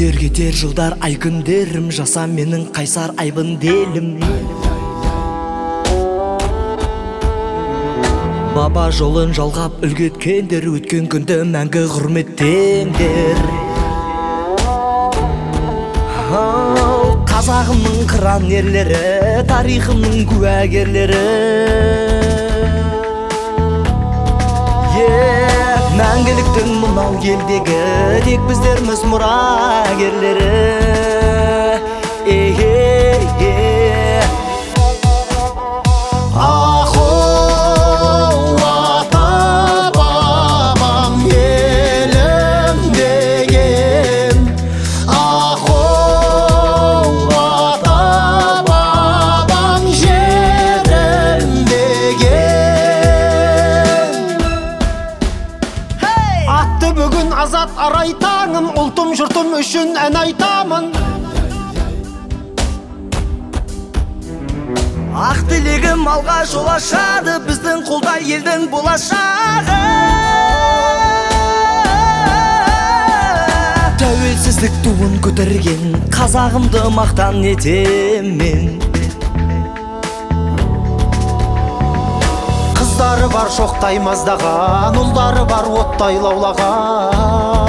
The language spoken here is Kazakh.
Өтер кетер жылдар ай күндерім, жаса менің қайсар айбын делім. Баба жолын жалғап үлгеткендер, өткен күнді мәңгі құрметтеңдер. Қазағымның қыран ерлері, тарихымның куәгерлері. Мәңгіліктің мынау елдегі тек біздерміз мұрагерлері. Бүгін азат арай таңым, ұлтым жұртым үшін ән айтамын. Ақ тілегім алға жол ашады, біздің қолда елдің болашағы. Тәуелсіздік туын көтерген қазағымды мақтан етемін. Қыздары бар шоқтай маздаған, ұлдары бар оттай лаулаған.